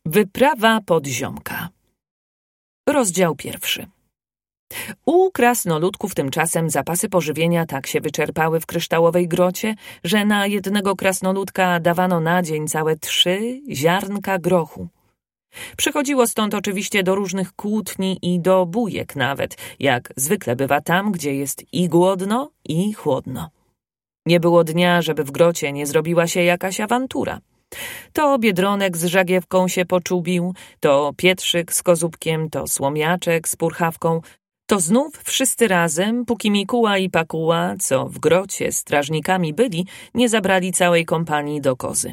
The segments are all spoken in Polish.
Wyprawa podziomka. Rozdział 1. U krasnoludków tymczasem zapasy pożywienia tak się wyczerpały w kryształowej grocie, że na jednego krasnoludka dawano na dzień całe 3 ziarnka grochu. Przychodziło stąd oczywiście do różnych kłótni i do bujek nawet, jak zwykle bywa tam, gdzie jest i głodno, i chłodno. Nie było dnia, żeby w grocie nie zrobiła się jakaś awantura. To Biedronek z Żagiewką się poczubił, to Pietrzyk z Kozubkiem, to Słomiaczek z Purchawką, to znów wszyscy razem, póki Mikuła i Pakuła, co w grocie strażnikami byli, nie zabrali całej kompanii do kozy.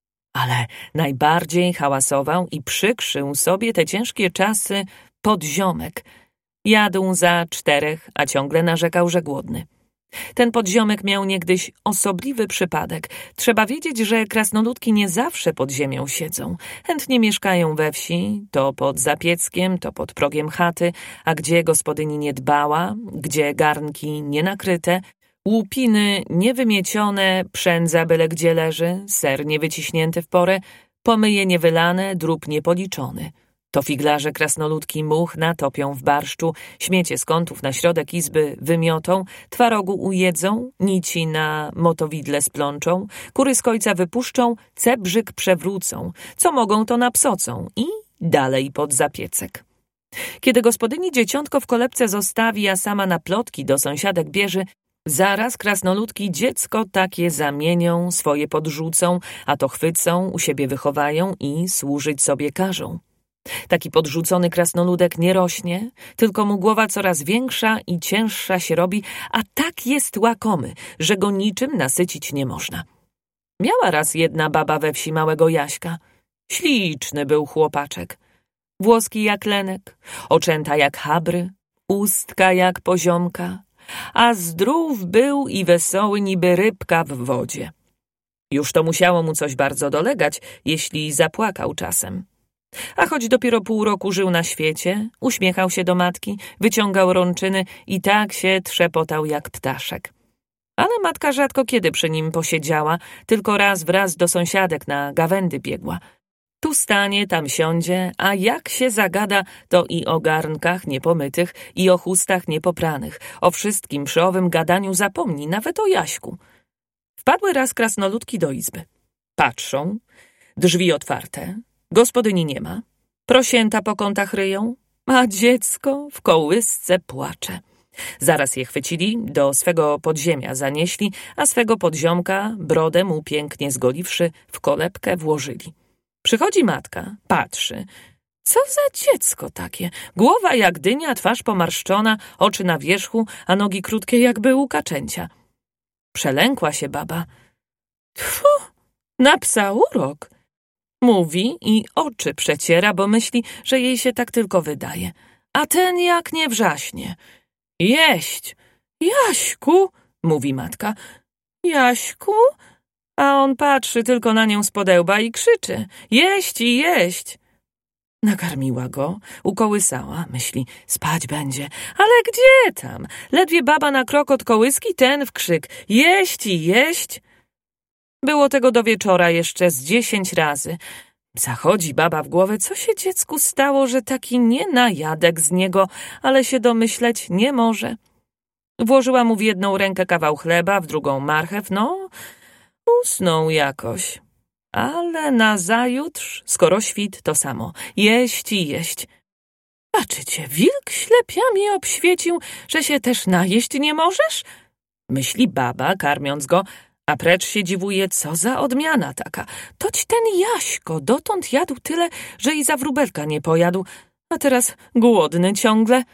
Ale najbardziej hałasował i przykrzył sobie te ciężkie czasy podziomek. Jadł za 4, a ciągle narzekał, że głodny. Ten podziomek miał niegdyś osobliwy przypadek. Trzeba wiedzieć, że krasnoludki nie zawsze pod ziemią siedzą. Chętnie mieszkają we wsi, to pod zapieckiem, to pod progiem chaty, a gdzie gospodyni nie dbała, gdzie garnki nie nakryte, łupiny niewymiecione, przędza byle gdzie leży, ser niewyciśnięty w porę, pomyje niewylane, drób niepoliczony. To figlarze krasnoludki much natopią w barszczu, śmiecie z kątów na środek izby wymiotą, twarogu ujedzą, nici na motowidle splączą, kury z kojca wypuszczą, cebrzyk przewrócą, co mogą to napsocą i dalej pod zapiecek. Kiedy gospodyni dzieciątko w kolebce zostawi, a sama na plotki do sąsiadek bierze, zaraz krasnoludki dziecko takie zamienią, swoje podrzucą, a to chwycą, u siebie wychowają i służyć sobie każą. Taki podrzucony krasnoludek nie rośnie, tylko mu głowa coraz większa i cięższa się robi, a tak jest łakomy, że go niczym nasycić nie można. Miała raz jedna baba we wsi małego Jaśka. Śliczny był chłopaczek. Włoski jak lenek, oczęta jak habry, ustka jak poziomka, a zdrów był i wesoły niby rybka w wodzie. Już to musiało mu coś bardzo dolegać, jeśli zapłakał czasem. A choć dopiero pół roku żył na świecie, uśmiechał się do matki, wyciągał rączyny i tak się trzepotał jak ptaszek. Ale matka rzadko kiedy przy nim posiedziała, tylko raz wraz do sąsiadek na gawędy biegła. Tu stanie, tam siądzie, a jak się zagada, to i o garnkach niepomytych, i o chustach niepopranych, o wszystkim przy owym gadaniu zapomni, nawet o Jaśku. Wpadły raz krasnoludki do izby. Patrzą, drzwi otwarte, gospodyni nie ma, prosięta po kątach ryją, a dziecko w kołysce płacze. Zaraz je chwycili, do swego podziemia zanieśli, a swego podziomka, brodę mu pięknie zgoliwszy, w kolebkę włożyli. Przychodzi matka, patrzy. Co za dziecko takie? Głowa jak dynia, twarz pomarszczona, oczy na wierzchu, a nogi krótkie jakby u kaczęcia. Przelękła się baba. Tfu, na psa urok. Mówi i oczy przeciera, bo myśli, że jej się tak tylko wydaje. A ten jak nie wrzaśnie. Jeść! Jaśku! Mówi matka. Jaśku? A on patrzy tylko na nią z podełba i krzyczy. Jeść i jeść! Nakarmiła go, ukołysała, myśli, spać będzie. Ale gdzie tam? Ledwie baba na krok od kołyski, ten w krzyk. Jeść i jeść! Było tego do wieczora jeszcze z 10 razy. Zachodzi baba w głowę, co się dziecku stało, że taki nienajadek z niego, ale się domyśleć nie może. Włożyła mu w jedną rękę kawał chleba, w drugą marchew, no, usnął jakoś. Ale nazajutrz, skoro świt, to samo. Jeść i jeść. Patrzycie, wilk ślepiami obświecił, że się też najeść nie możesz? Myśli baba, karmiąc go, a precz się dziwuje, co za odmiana taka. Toć ten Jaśko dotąd jadł tyle, że i za wróbelka nie pojadł, a teraz głodny ciągle.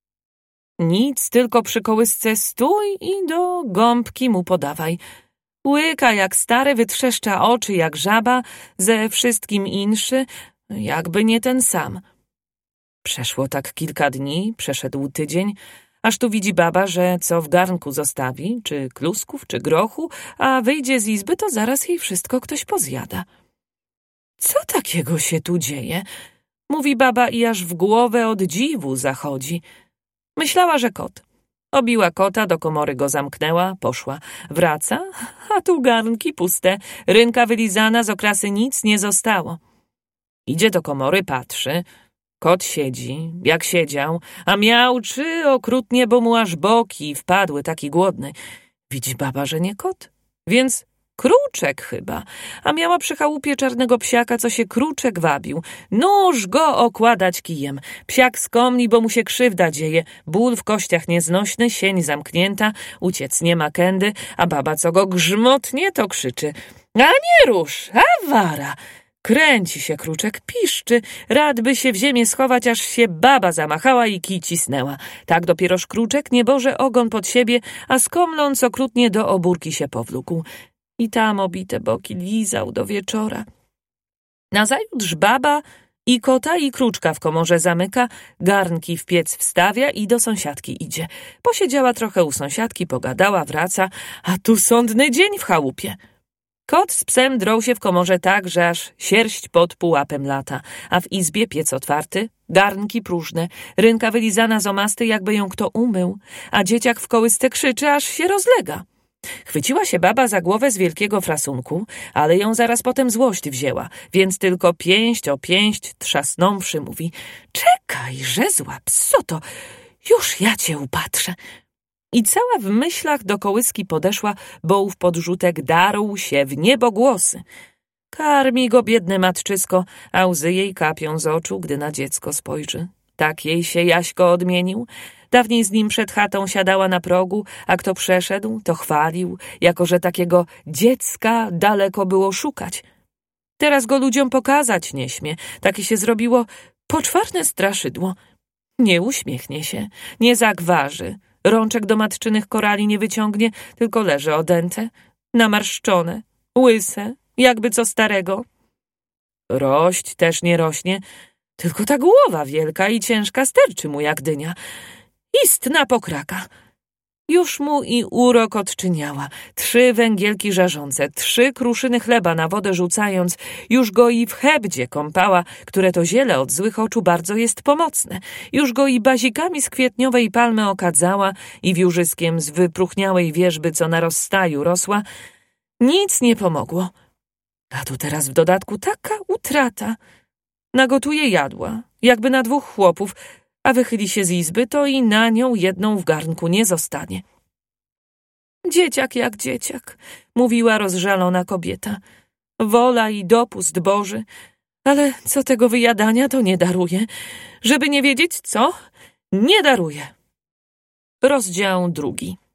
Nic, tylko przy kołysce stój i do gąbki mu podawaj. Łyka jak stary, wytrzeszcza oczy jak żaba, ze wszystkim inszy, jakby nie ten sam. Przeszło tak kilka dni, przeszedł tydzień, aż tu widzi baba, że co w garnku zostawi, czy klusków, czy grochu, a wyjdzie z izby, to zaraz jej wszystko ktoś pozjada. Co takiego się tu dzieje? Mówi baba i aż w głowę od dziwu zachodzi. Myślała, że kot. Obiła kota, do komory go zamknęła, poszła. Wraca, a tu garnki puste, rynka wylizana, z okrasy nic nie zostało. Idzie do komory, patrzy. Kot siedzi, jak siedział, a miauczy okrutnie, bo mu aż boki wpadły, taki głodny. Widzi baba, że nie kot, więc kruczek chyba, a miała przy chałupie czarnego psiaka, co się kruczek wabił. Nóż go okładać kijem. Psiak skomli, bo mu się krzywda dzieje. Ból w kościach nieznośny, sień zamknięta, uciec nie ma kędy, a baba, co go grzmotnie, to krzyczy. A nie rusz, a wara! Kręci się kruczek, piszczy, rad by się w ziemię schować, aż się baba zamachała i kij cisnęła. Tak dopieroż kruczek nieboże ogon pod siebie, a skomląc okrutnie do obórki się powlókł. I tam obite boki lizał do wieczora. Nazajutrz baba i kota i kruczka w komorze zamyka, garnki w piec wstawia i do sąsiadki idzie. Posiedziała trochę u sąsiadki, pogadała, wraca, a tu sądny dzień w chałupie. Kot z psem drą się w komorze tak, że aż sierść pod pułapem lata, a w izbie piec otwarty, garnki próżne, rynka wylizana z omasty, jakby ją kto umył, a dzieciak w kołysce krzyczy, aż się rozlega. Chwyciła się baba za głowę z wielkiego frasunku, ale ją zaraz potem złość wzięła, więc tylko pięść o pięść trzasnąwszy mówi: czekaj, że złap, co to? Już ja cię upatrzę. I cała w myślach do kołyski podeszła, bo ów podrzutek darł się w niebogłosy. Karmi go biedne matczysko, a łzy jej kapią z oczu, gdy na dziecko spojrzy. Tak jej się Jaśko odmienił. Dawniej z nim przed chatą siadała na progu, a kto przeszedł, to chwalił, jako że takiego dziecka daleko było szukać. Teraz go ludziom pokazać nie śmie, takie się zrobiło poczwarne straszydło. Nie uśmiechnie się, nie zagważy, rączek do matczynych korali nie wyciągnie, tylko leży odęte, namarszczone, łyse, jakby co starego. Rość też nie rośnie, tylko ta głowa wielka i ciężka sterczy mu jak dynia. Istna pokraka. Już mu i urok odczyniała, 3 węgielki żarzące, 3 kruszyny chleba na wodę rzucając, już go i w hebdzie kąpała, które to ziele od złych oczu bardzo jest pomocne. Już go i bazikami z kwietniowej palmy okadzała i wiórzyskiem z wypruchniałej wierzby, co na rozstaju rosła. Nic nie pomogło. A tu teraz w dodatku taka utrata. Nagotuje jadła, jakby na 2 chłopów, a wychyli się z izby, to i na nią jedną w garnku nie zostanie. Dzieciak jak dzieciak, mówiła rozżalona kobieta. Wola i dopust Boży, ale co tego wyjadania, to nie daruje. Żeby nie wiedzieć co, nie daruje. Rozdział 2.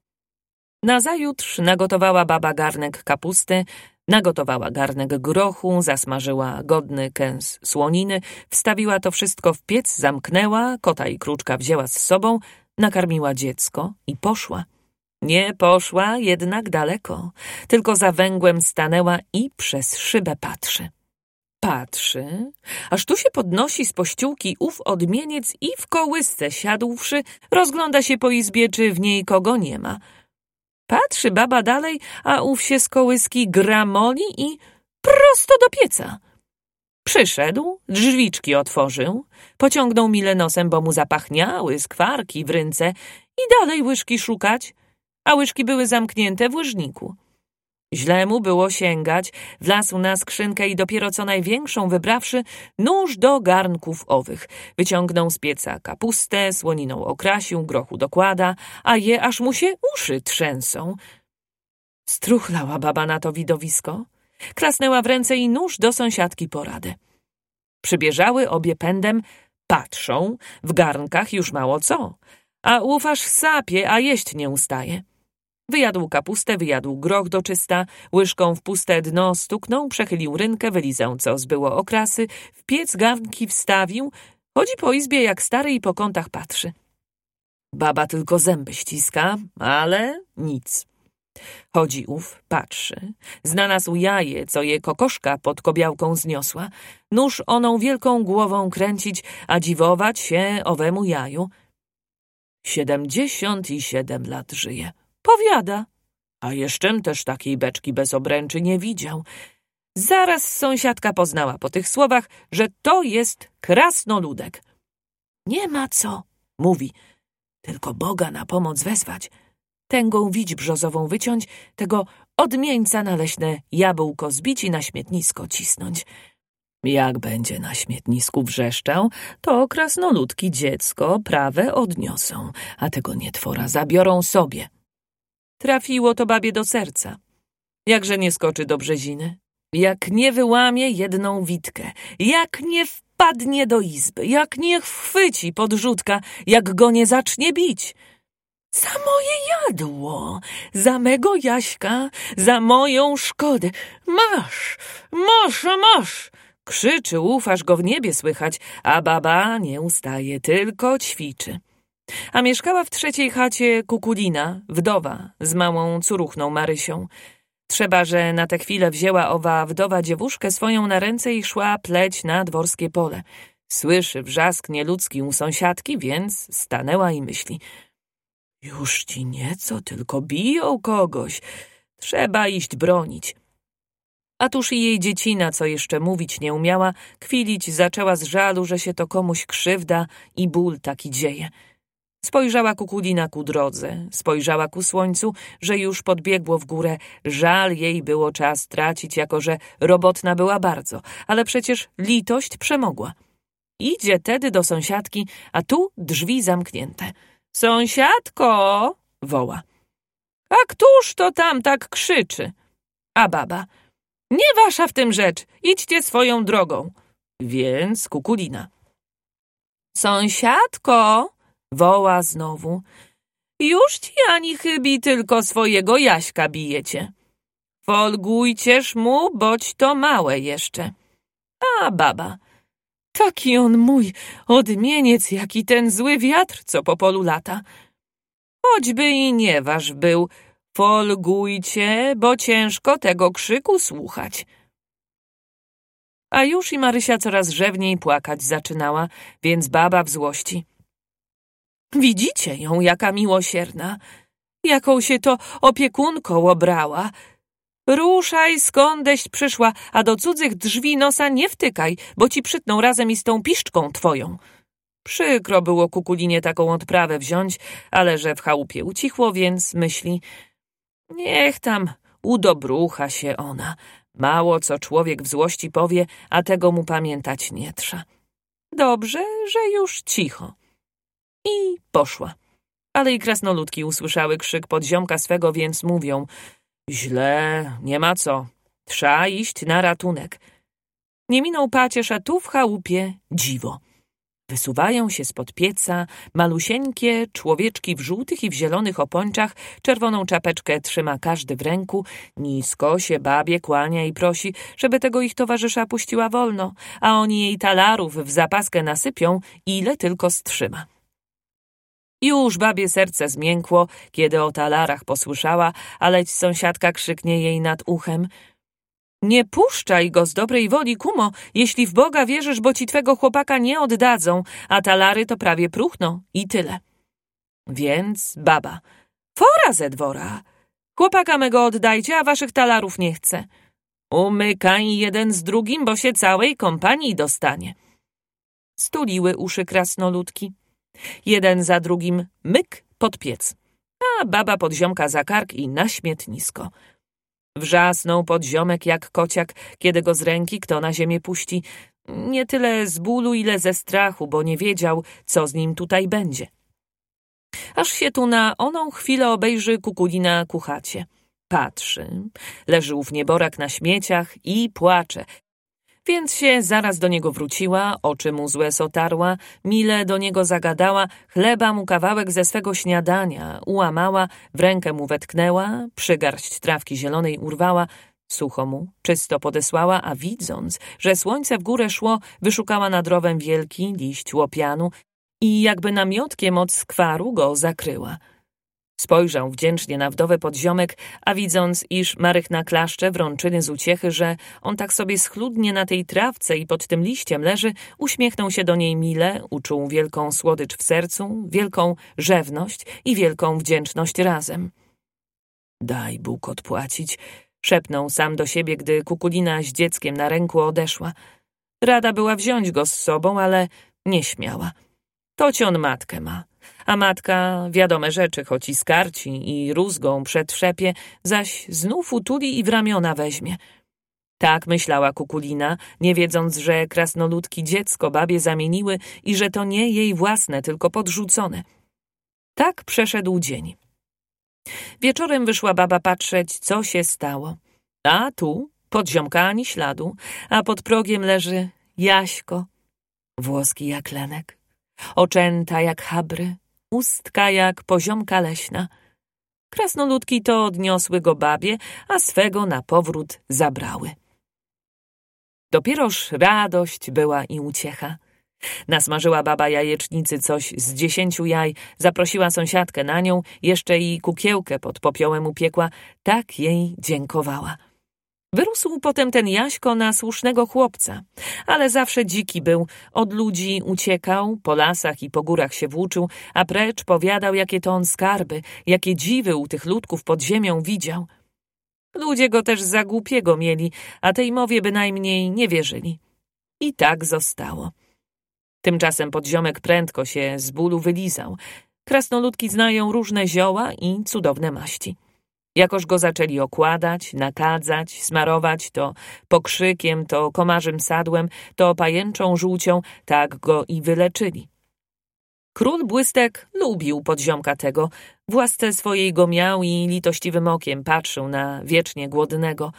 Nazajutrz nagotowała baba garnek kapusty, nagotowała garnek grochu, zasmażyła godny kęs słoniny, wstawiła to wszystko w piec, zamknęła, kota i kruczka wzięła z sobą, nakarmiła dziecko i poszła. Nie poszła jednak daleko, tylko za węgłem stanęła i przez szybę patrzy. Patrzy, aż tu się podnosi z pościółki ów odmieniec i w kołysce siadłszy, rozgląda się po izbie, czy w niej kogo nie ma. Patrzy baba dalej, a ów się z kołyski gramoli i prosto do pieca. Przyszedł, drzwiczki otworzył, pociągnął mile nosem, bo mu zapachniały skwarki w rynce i dalej łyżki szukać, a łyżki były zamknięte w łyżniku. Źle mu było sięgać, wlazł na skrzynkę i dopiero co największą wybrawszy, nóż do garnków owych. Wyciągnął z pieca kapustę, słoniną okrasił, grochu dokłada, a je aż mu się uszy trzęsą. Struchlała baba na to widowisko, klasnęła w ręce i nóż do sąsiadki po radę. Przybieżały obie pędem, patrzą, w garnkach już mało co, a ów aż sapie, a jeść nie ustaje. Wyjadł kapustę, wyjadł groch do czysta, łyżką w puste dno stuknął, przechylił rynkę, wylizał co zbyło okrasy, w piec garnki wstawił, chodzi po izbie jak stary i po kątach patrzy. Baba tylko zęby ściska, ale nic. Chodzi ów, patrzy, znalazł jaje, co je kokoszka pod kobiałką zniosła, nóż oną wielką głową kręcić, a dziwować się owemu jaju. 77 lat żyje. Powiada, a jeszczem też takiej beczki bez obręczy nie widział. Zaraz sąsiadka poznała po tych słowach, że to jest krasnoludek. Nie ma co, mówi, tylko Boga na pomoc wezwać. Tęgą widź brzozową wyciąć, tego odmieńca na leśne jabłko zbić i na śmietnisko cisnąć. Jak będzie na śmietnisku wrzeszczał, to krasnoludki dziecko prawe odniosą, a tego nietwora zabiorą sobie. Trafiło to babie do serca. Jakże nie skoczy do brzeziny, jak nie wyłamie jedną witkę, jak nie wpadnie do izby, jak nie chwyci podrzutka, jak go nie zacznie bić. Za moje jadło, za mego Jaśka, za moją szkodę. Masz, masz! Krzyczy, ufasz go w niebie słychać, a baba nie ustaje, tylko ćwiczy. A mieszkała w trzeciej chacie Kukulina, wdowa, z małą córuchną Marysią. Trzeba, że na tę chwilę wzięła owa wdowa dziewuszkę swoją na ręce i szła pleć na dworskie pole. Słyszy wrzask nieludzki u sąsiadki, więc stanęła i myśli: już ci nieco, tylko biją kogoś. Trzeba iść bronić. A tuż i jej dziecina, co jeszcze mówić nie umiała, kwilić zaczęła z żalu, że się to komuś krzywda i ból taki dzieje. Spojrzała Kukulina ku drodze, spojrzała ku słońcu, że już podbiegło w górę. Żal jej było czas tracić, jako że robotna była bardzo, ale przecież litość przemogła. Idzie tedy do sąsiadki, a tu drzwi zamknięte. Sąsiadko, woła. A któż to tam tak krzyczy? A baba. Nie wasza w tym rzecz, idźcie swoją drogą. Więc Kukulina. Sąsiadko, woła znowu. Już ci ani chybi tylko swojego Jaśka bijecie. Folgujcież mu, boć to małe jeszcze. A baba. Taki on mój odmieniec, jaki ten zły wiatr, co po polu lata. Choćby i nie wasz był, folgujcie, bo ciężko tego krzyku słuchać. A już i Marysia coraz rzewniej płakać zaczynała, więc baba w złości. Widzicie ją, jaka miłosierna, jaką się to opiekunką obrała. Ruszaj, skądeś przyszła, a do cudzych drzwi nosa nie wtykaj, bo ci przytną razem i z tą piszczką twoją. Przykro było Kukulinie taką odprawę wziąć, ale że w chałupie ucichło, więc myśli: niech tam udobrucha się ona. Mało co człowiek w złości powie, a tego mu pamiętać nie trza. Dobrze, że już cicho. I poszła. Ale i krasnoludki usłyszały krzyk podziomka swego, więc mówią: źle, nie ma co. Trza iść na ratunek. Nie minął pacierz, a tu w chałupie dziwo. Wysuwają się spod pieca malusieńkie człowieczki w żółtych i w zielonych opończach, czerwoną czapeczkę trzyma każdy w ręku, nisko się babie kłania i prosi, żeby tego ich towarzysza puściła wolno, a oni jej talarów w zapaskę nasypią, ile tylko strzyma. Już babie serce zmiękło, kiedy o talarach posłyszała, aleć sąsiadka krzyknie jej nad uchem: nie puszczaj go z dobrej woli, kumo, jeśli w Boga wierzysz, bo ci twego chłopaka nie oddadzą, a talary to prawie próchno i tyle. Więc baba: fora ze dwora, chłopaka mego oddajcie, a waszych talarów nie chcę. Umykaj jeden z drugim, bo się całej kompanii dostanie. Stuliły uszy krasnoludki. Jeden za drugim myk pod piec, a baba podziomka za kark i na śmietnisko. Wrzasnął podziomek jak kociak, kiedy go z ręki kto na ziemię puści. Nie tyle z bólu, ile ze strachu, bo nie wiedział, co z nim tutaj będzie. Aż się tu na oną chwilę obejrzy Kukulina ku chacie. Patrzy, leży ów nieborak na śmieciach i płacze. Więc się zaraz do niego wróciła, oczy mu złe sotarła, mile do niego zagadała, chleba mu kawałek ze swego śniadania ułamała, w rękę mu wetknęła, przygarść trawki zielonej urwała, sucho mu, czysto podesłała, a widząc, że słońce w górę szło, wyszukała nad rowem wielki liść łopianu i jakby namiotkiem od skwaru go zakryła. Spojrzał wdzięcznie na wdowę podziomek, a widząc, iż Marychna klaszcze wrączyny z uciechy, że on tak sobie schludnie na tej trawce i pod tym liściem leży, uśmiechnął się do niej mile, uczuł wielką słodycz w sercu, wielką rzewność i wielką wdzięczność razem. Daj Bóg odpłacić, szepnął sam do siebie, gdy Kukulina z dzieckiem na ręku odeszła. Rada była wziąć go z sobą, ale nie śmiała. Toć on matkę ma. A matka wiadome rzeczy, choć i skarci i rózgą przetrzepie, zaś znów utuli i w ramiona weźmie. Tak myślała Kukulina, nie wiedząc, że krasnoludki dziecko babie zamieniły i że to nie jej własne, tylko podrzucone. Tak przeszedł dzień. Wieczorem wyszła baba patrzeć, co się stało. A tu Podziomka ani śladu, a pod progiem leży Jaśko, włoski jak lenek, oczęta jak habry, ustka jak poziomka leśna. Krasnoludki to odniosły go babie, a swego na powrót zabrały. Dopieroż radość była i uciecha. Nasmażyła baba jajecznicy coś z 10 jaj, zaprosiła sąsiadkę na nią, jeszcze i kukiełkę pod popiołem upiekła, tak jej dziękowała. Wyrósł potem ten Jaśko na słusznego chłopca, ale zawsze dziki był, od ludzi uciekał, po lasach i po górach się włóczył, a precz powiadał, jakie to on skarby, jakie dziwy u tych ludków pod ziemią widział. Ludzie go też za głupiego mieli, a tej mowie bynajmniej nie wierzyli. I tak zostało. Tymczasem Podziomek prędko się z bólu wylizał. Krasnoludki znają różne zioła i cudowne maści. Jakoż go zaczęli okładać, nakadzać, smarować to pokrzykiem, to komarzym sadłem, to pajęczą żółcią, tak go i wyleczyli. Król Błystek lubił Podziomka tego, w łasce swojej go miał i litościwym okiem patrzył na wiecznie głodnego.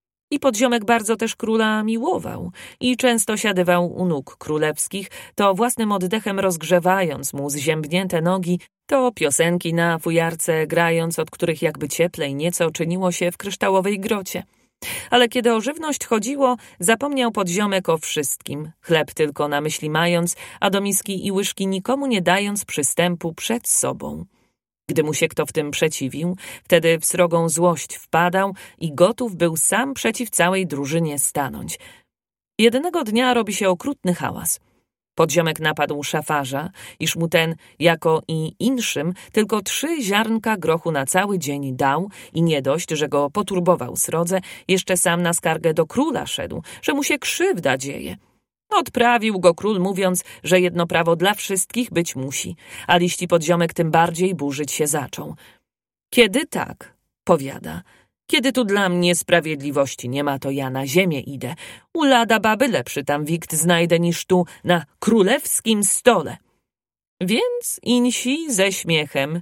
I Podziomek bardzo też króla miłował i często siadywał u nóg królewskich, to własnym oddechem rozgrzewając mu zziębnięte nogi, to piosenki na fujarce grając, od których jakby cieplej nieco czyniło się w kryształowej grocie. Ale kiedy o żywność chodziło, zapomniał Podziomek o wszystkim, chleb tylko na myśli mając, a do miski i łyżki nikomu nie dając przystępu przed sobą. Gdy mu się kto w tym przeciwił, wtedy w srogą złość wpadał i gotów był sam przeciw całej drużynie stanąć. Jednego dnia robi się okrutny hałas. Podziomek napadł szafarza, iż mu ten, jako i inszym, tylko 3 ziarnka grochu na cały dzień dał i nie dość, że go poturbował srodze, jeszcze sam na skargę do króla szedł, że mu się krzywda dzieje. Odprawił go król, mówiąc, że jedno prawo dla wszystkich być musi, a liści Podziomek tym bardziej burzyć się zaczął. Kiedy tak, powiada, kiedy tu dla mnie sprawiedliwości nie ma, to ja na ziemię idę. U lada baby lepszy tam wikt znajdę niż tu na królewskim stole. Więc insi ze śmiechem.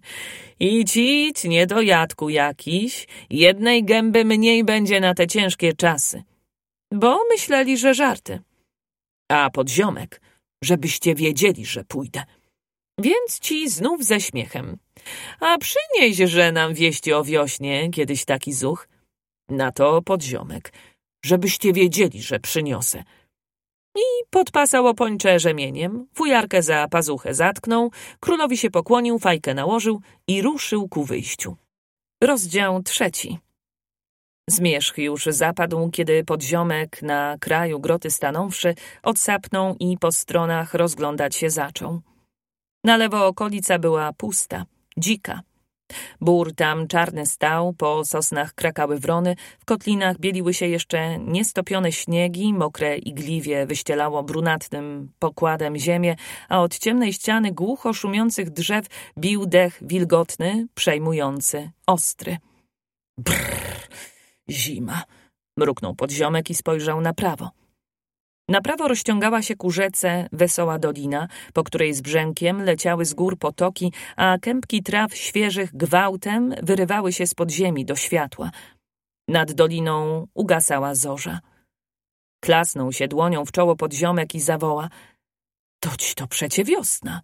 Idź, niedojadku jakiś, jednej gęby mniej będzie na te ciężkie czasy. Bo myśleli, że żarty. A Podziomek, żebyście wiedzieli, że pójdę. Więc ci znów ze śmiechem. A przynieźże nam wieści o wiośnie, kiedyś taki zuch. Na to Podziomek, żebyście wiedzieli, że przyniosę. I podpasał opończe rzemieniem, fujarkę za pazuchę zatknął, królowi się pokłonił, fajkę nałożył i ruszył ku wyjściu. Rozdział 3. Zmierzch już zapadł, kiedy Podziomek na kraju groty stanąwszy, odsapnął i po stronach rozglądać się zaczął. Na lewo okolica była pusta, dzika. Bór tam czarny stał, po sosnach krakały wrony, w kotlinach bieliły się jeszcze niestopione śniegi, mokre igliwie wyścielało brunatnym pokładem ziemię, a od ciemnej ściany głucho szumiących drzew bił dech wilgotny, przejmujący, ostry. Brrr, zima, mruknął Podziomek i spojrzał na prawo. Na prawo rozciągała się ku rzece wesoła dolina, po której z brzękiem leciały z gór potoki, a kępki traw świeżych gwałtem wyrywały się spod ziemi do światła. Nad doliną ugasała zorza. Klasnął się dłonią w czoło Podziomek i zawoła: toć to przecie wiosna.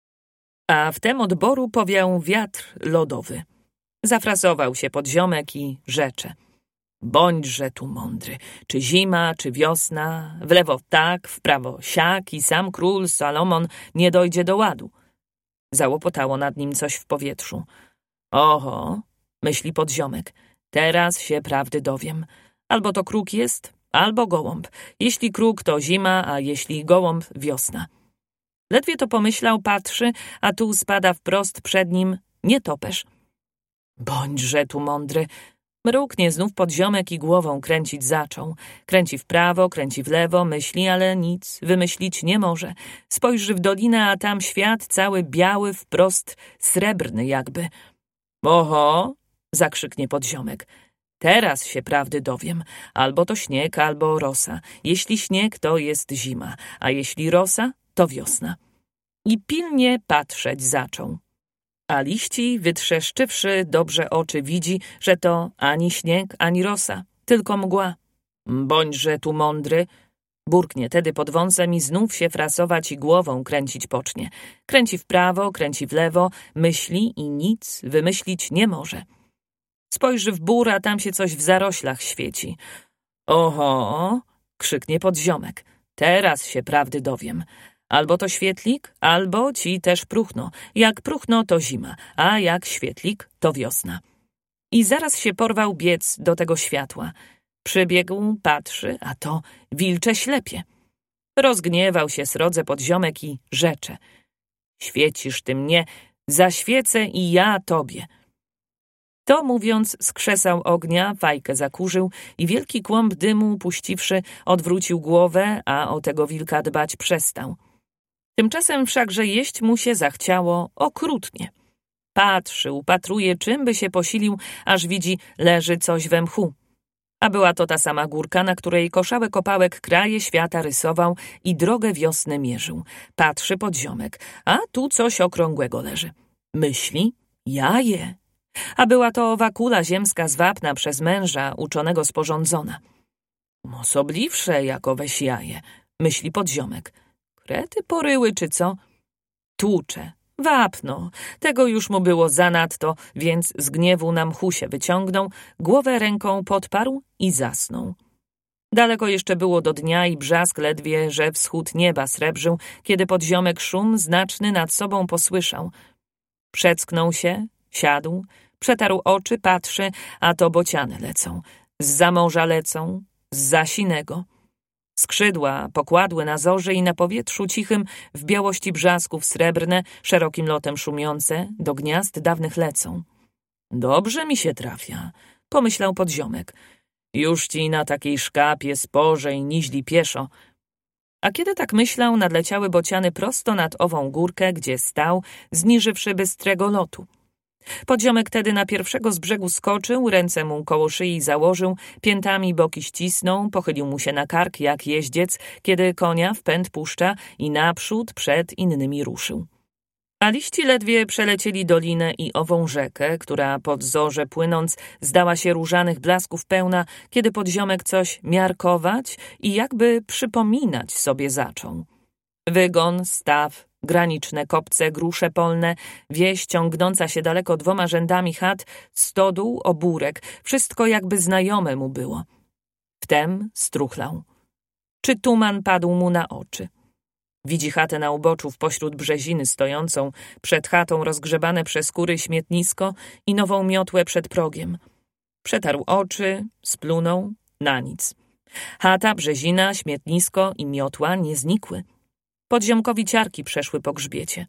A wtem od boru powiał wiatr lodowy. Zafrasował się Podziomek i rzecze: bądźże tu mądry, czy zima, czy wiosna, w lewo tak, w prawo siak i sam król Salomon nie dojdzie do ładu. Załopotało nad nim coś w powietrzu. Oho, myśli Podziomek, teraz się prawdy dowiem. Albo to kruk jest, albo gołąb. Jeśli kruk, to zima, a jeśli gołąb, wiosna. Ledwie to pomyślał, patrzy, a tu spada wprost przed nim nietoperz. Bądźże tu mądry, mruknie znów Podziomek i głową kręcić zaczął. Kręci w prawo, kręci w lewo, myśli, ale nic wymyślić nie może. Spojrzy w dolinę, a tam świat cały biały, wprost srebrny jakby. Oho, zakrzyknie Podziomek. Teraz się prawdy dowiem. Albo to śnieg, albo rosa. Jeśli śnieg, to jest zima, a jeśli rosa, to wiosna. I pilnie patrzeć zaczął. A liści, wytrzeszczywszy dobrze oczy, widzi, że to ani śnieg, ani rosa, tylko mgła. Bądźże tu mądry, burknie tedy pod wąsem i znów się frasować i głową kręcić pocznie. Kręci w prawo, kręci w lewo, myśli i nic wymyślić nie może. Spojrzy w bór, a tam się coś w zaroślach świeci. Oho, krzyknie podziomek. Teraz się prawdy dowiem. Albo to świetlik, albo ci też próchno. Jak próchno, to zima, a jak świetlik, to wiosna. I zaraz się porwał biec do tego światła. Przybiegł, patrzy, a to wilcze ślepie. Rozgniewał się srodze podziomek i rzecze. Świecisz ty mnie, zaświecę i ja tobie. To mówiąc, skrzesał ognia, fajkę zakurzył i wielki kłąb dymu puściwszy, odwrócił głowę, a o tego wilka dbać przestał. Tymczasem wszakże jeść mu się zachciało okrutnie. Patrzy, upatruje, czym by się posilił, aż widzi, leży coś we mchu. A była to ta sama górka, na której koszałek opałek kraje świata rysował i drogę wiosny mierzył. Patrzy podziomek, a tu coś okrągłego leży. Myśli, jaje. A była to owa kula ziemska z wapna przez męża, uczonego sporządzona. Osobliwsze jakoweś jaje, myśli podziomek. Krety poryły, czy co? Tłucze. Wapno. Tego już mu było zanadto, więc z gniewu na mchu się wyciągnął, głowę ręką podparł i zasnął. Daleko jeszcze było do dnia i brzask ledwie, że wschód nieba srebrzył, kiedy podziomek szum znaczny nad sobą posłyszał. Przecknął się, siadł, przetarł oczy, patrzy, a to bociany lecą. Zza morza lecą, zza sinego. Skrzydła pokładły na zorzy i na powietrzu cichym w białości brzasków srebrne, szerokim lotem szumiące, do gniazd dawnych lecą. Dobrze mi się trafia, pomyślał podziomek. Już ci na takiej szkapie sporze i niźli pieszo. A kiedy tak myślał, nadleciały bociany prosto nad ową górkę, gdzie stał, zniżywszy bystrego lotu. Podziomek tedy na pierwszego z brzegu skoczył, ręce mu koło szyi założył, piętami boki ścisnął, pochylił mu się na kark jak jeździec, kiedy konia w pęd puszcza i naprzód przed innymi ruszył. A liści ledwie przelecieli dolinę i ową rzekę, która pod zorze płynąc zdała się różanych blasków pełna, kiedy podziomek coś miarkować i jakby przypominać sobie zaczął. Wygon, staw, graniczne kopce, grusze polne, wieś ciągnąca się daleko 2 rzędami chat, stodół, obórek, wszystko jakby znajome mu było. Wtem struchlał. Czy tuman padł mu na oczy? Widzi chatę na uboczu w pośród brzeziny stojącą, przed chatą rozgrzebane przez kury śmietnisko i nową miotłę przed progiem. Przetarł oczy, splunął, na nic. Chata, brzezina, śmietnisko i miotła nie znikły. Podziomkowi ciarki przeszły po grzbiecie.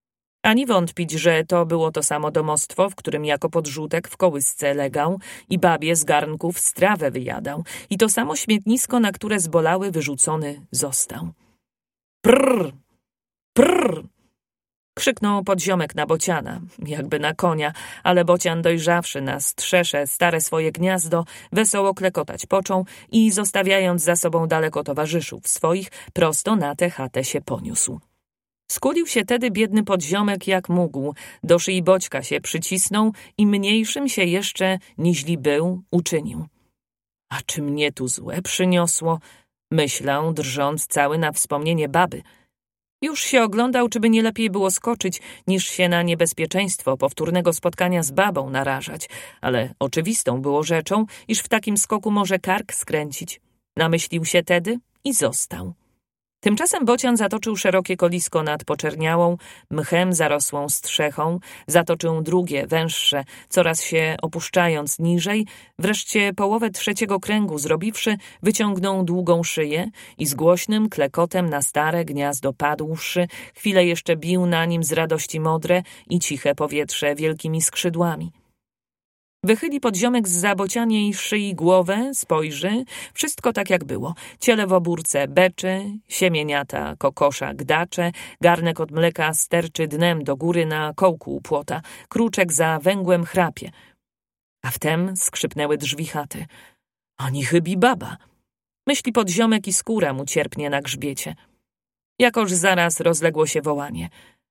Ani wątpić, że to było to samo domostwo, w którym jako podrzutek w kołysce legał i babie z garnków strawę wyjadał i to samo śmietnisko, na które zbolały wyrzucony został. Prrr! Prrr! Krzyknął podziomek na bociana, jakby na konia, ale bocian dojrzawszy na strzesze stare swoje gniazdo, wesoło klekotać począł i zostawiając za sobą daleko towarzyszów swoich, prosto na tę chatę się poniósł. Skulił się tedy biedny podziomek jak mógł, do szyi boćka się przycisnął i mniejszym się jeszcze, niźli był, uczynił. A czy mnie tu złe przyniosło? Myślał, drżąc cały na wspomnienie baby. Już się oglądał, czyby nie lepiej było skoczyć, niż się na niebezpieczeństwo powtórnego spotkania z babą narażać, ale oczywistą było rzeczą, iż w takim skoku może kark skręcić. Namyślił się tedy i został. Tymczasem bocian zatoczył szerokie kolisko nad poczerniałą, mchem zarosłą strzechą, zatoczył drugie, węższe, coraz się opuszczając niżej, wreszcie połowę 3. kręgu zrobiwszy, wyciągnął długą szyję i z głośnym klekotem na stare gniazdo padłszy, chwilę jeszcze bił na nim z radości modre i ciche powietrze wielkimi skrzydłami. Wychyli podziomek zza bocianiej szyi głowę, spojrzy, wszystko tak jak było. Ciele w obórce beczy, siemieniata kokosza gdacze, garnek od mleka sterczy dnem do góry na kołku u płota, kruczek za węgłem chrapie. A wtem skrzypnęły drzwi chaty. Ani chybi baba. Myśli podziomek i skóra mu cierpnie na grzbiecie. Jakoż zaraz rozległo się wołanie.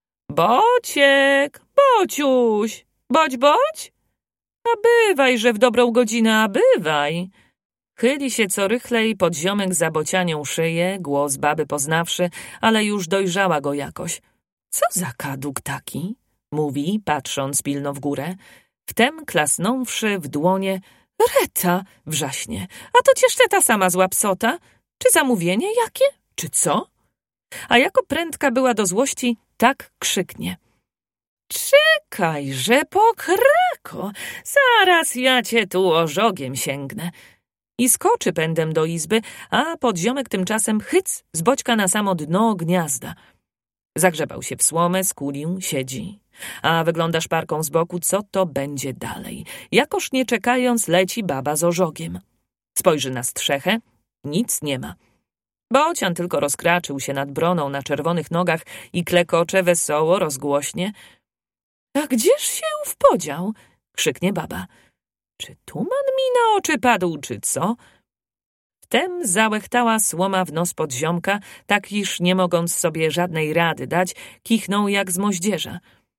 Bociek, Bociuś, boć? A bywaj, że w dobrą godzinę, a bywaj. Chyli się co rychlej podziomek za bocianią szyję, głos baby poznawszy, ale już dojrzała go jakoś. Co za kadłub taki? Mówi, patrząc pilno w górę. Wtem klasnąwszy w dłonie, Reta, wrzaśnie. A to ciesz ta sama zła psota? Czy zamówienie jakie? Czy co? A jako prędka była do złości, tak krzyknie. Czekaj, że pokrako, zaraz ja cię tu ożogiem sięgnę. I skoczy pędem do izby, a podziomek tymczasem hyc z boćka na samo dno gniazda. Zagrzebał się w słomę, skulił, siedzi. A wygląda szparką z boku, co to będzie dalej. Jakoż nie czekając leci baba z ożogiem. Spojrzy na strzechę, nic nie ma. Bocian tylko rozkraczył się nad broną na czerwonych nogach i klekocze wesoło, rozgłośnie. A gdzież się ów podział? Krzyknie baba. Czy tuman mi na oczy padł, czy co? Wtem załechtała słoma w nos podziomka, tak iż nie mogąc sobie żadnej rady dać, kichnął jak z moździerza.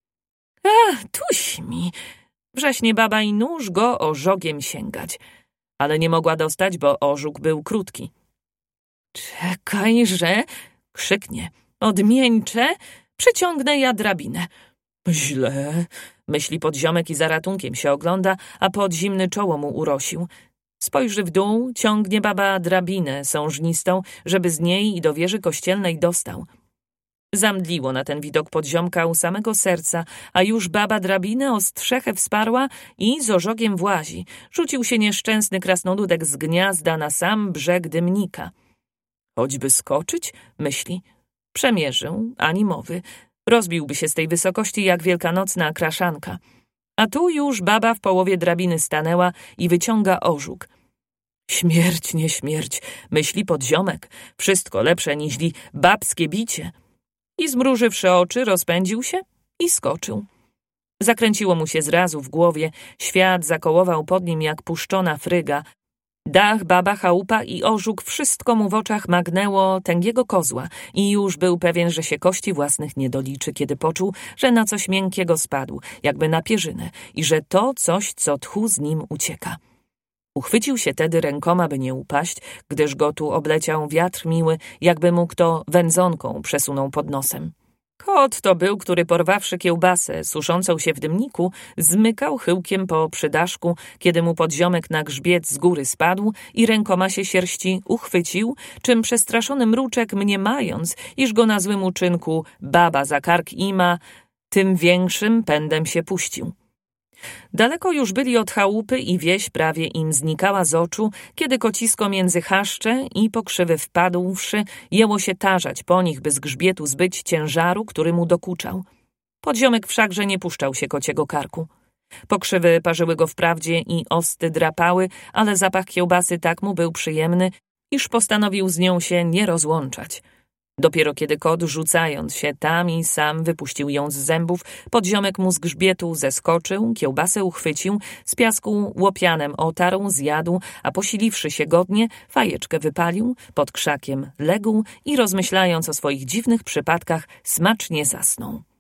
Tuś mi! Wrzaśnie baba i nóż go ożogiem sięgać. Ale nie mogła dostać, bo ożóg był krótki. Czekajże! Krzyknie. Odmieńczę, przyciągnę ja drabinę. Źle, myśli podziomek i za ratunkiem się ogląda, a pod zimny czoło mu urosił. Spojrzy w dół, ciągnie baba drabinę sążnistą, żeby z niej i do wieży kościelnej dostał. Zamdliło na ten widok podziomka u samego serca, a już baba drabinę o strzechę wsparła i z ożogiem włazi. Rzucił się nieszczęsny krasnoludek z gniazda na sam brzeg dymnika. Choćby skoczyć, myśli. Przemierzył, ani mowy. Rozbiłby się z tej wysokości jak wielkanocna kraszanka. A tu już baba w połowie drabiny stanęła i wyciąga ożóg. Śmierć, nie śmierć, myśli podziomek. Wszystko lepsze niźli babskie bicie. I zmrużywszy oczy, rozpędził się i skoczył. Zakręciło mu się zrazu w głowie, świat zakołował pod nim jak puszczona fryga. Dach, baba, chałupa i ożóg, wszystko mu w oczach magnęło tęgiego kozła i już był pewien, że się kości własnych nie doliczy, kiedy poczuł, że na coś miękkiego spadł, jakby na pierzynę i że to coś, co tchu z nim ucieka. Uchwycił się tedy rękoma, by nie upaść, gdyż go tu obleciał wiatr miły, jakby mu kto wędzonką przesunął pod nosem. Kot to był, który porwawszy kiełbasę, suszącą się w dymniku, zmykał chyłkiem po przydaszku, kiedy mu podziomek na grzbiet z góry spadł i rękoma się sierści uchwycił, czym przestraszony mruczek mniemając, iż go na złym uczynku baba za kark ima, tym większym pędem się puścił. Daleko już byli od chałupy i wieś prawie im znikała z oczu, kiedy kocisko między chaszcze i pokrzywy wpadłszy, jęło się tarzać po nich, by z grzbietu zbyć ciężaru, który mu dokuczał. Podziomek wszakże nie puszczał się kociego karku. Pokrzywy parzyły go wprawdzie i osty drapały, ale zapach kiełbasy tak mu był przyjemny, iż postanowił z nią się nie rozłączać. Dopiero kiedy kot, rzucając się tam i sam, wypuścił ją z zębów, podziomek mu z grzbietu zeskoczył, kiełbasę uchwycił, z piasku łopianem otarł, zjadł, a posiliwszy się godnie, fajeczkę wypalił, pod krzakiem legł i rozmyślając o swoich dziwnych przypadkach, smacznie zasnął.